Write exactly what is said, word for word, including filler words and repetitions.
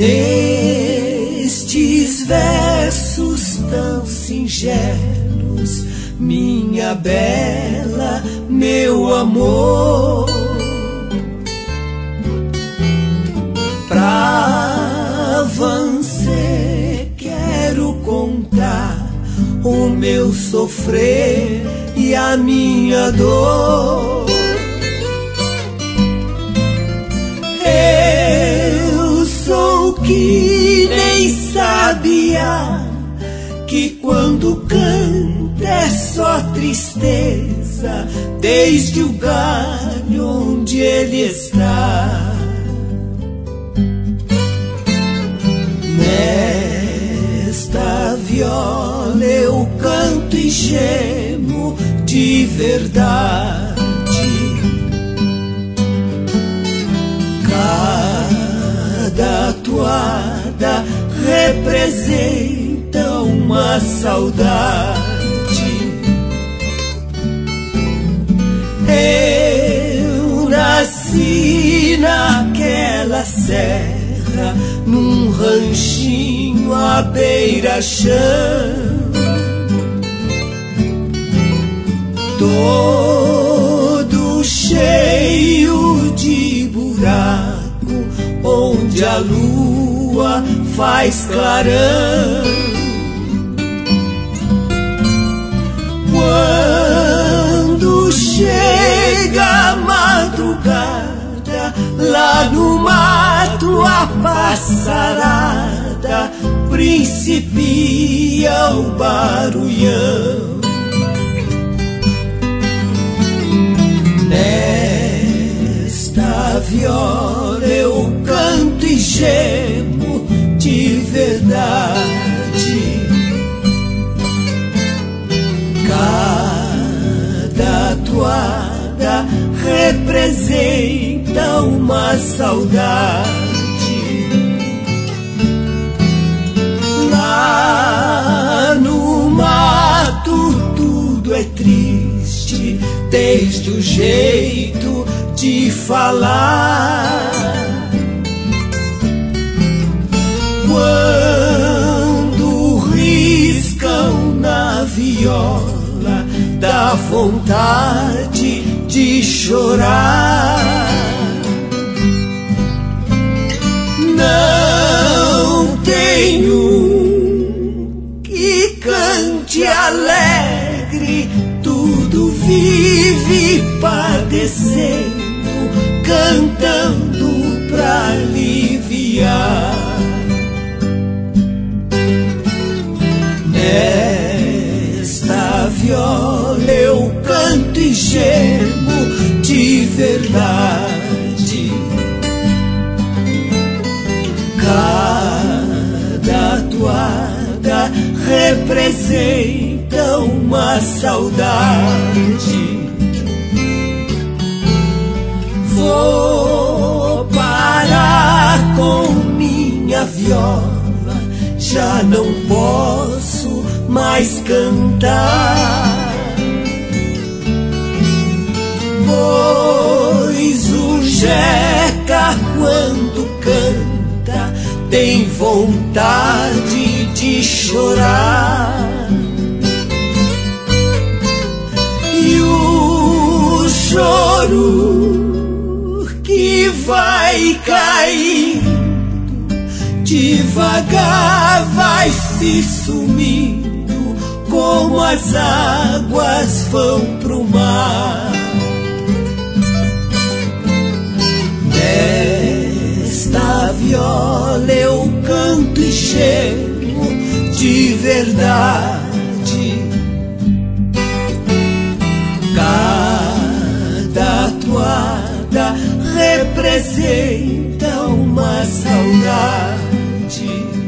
Nestes versos tão singelos, minha bela, meu amor, pra você quero contar o meu sofrer e a minha dor. Eu sou que nem sabia que quando canta é só tristeza, desde o galho onde ele está. Nesta viola eu canto e gemo de verdade. Cada toada representa uma saudade. Eu nasci naquela serra, num ranchinho à beira-chão, todo cheio de buraco, onde a lua faz clarão. Quando chega a madrugada, lá no mato a passarada principia o barulhão. Nesta viola eu canto e gemo de verdade. Cada toada representa uma saudade. Lá no mato tudo é triste, desde o jeito de falar. Quando riscam na viola, dá vontade de chorar. Não tem um que cante alegre, tudo vive padecendo, cantando pra aliviar. Nesta viola eu canto e gemo de verdade. Cada toada representa uma saudade. Vou parar com minha viola, já não posso mais cantar, pois o Jeca quando canta tem vontade de chorar. E o choro que vai caindo devagar vai se sumindo, como as águas vão pro mar. Nesta viola eu canto e gemo de verdade. Cada toada representa uma saudade.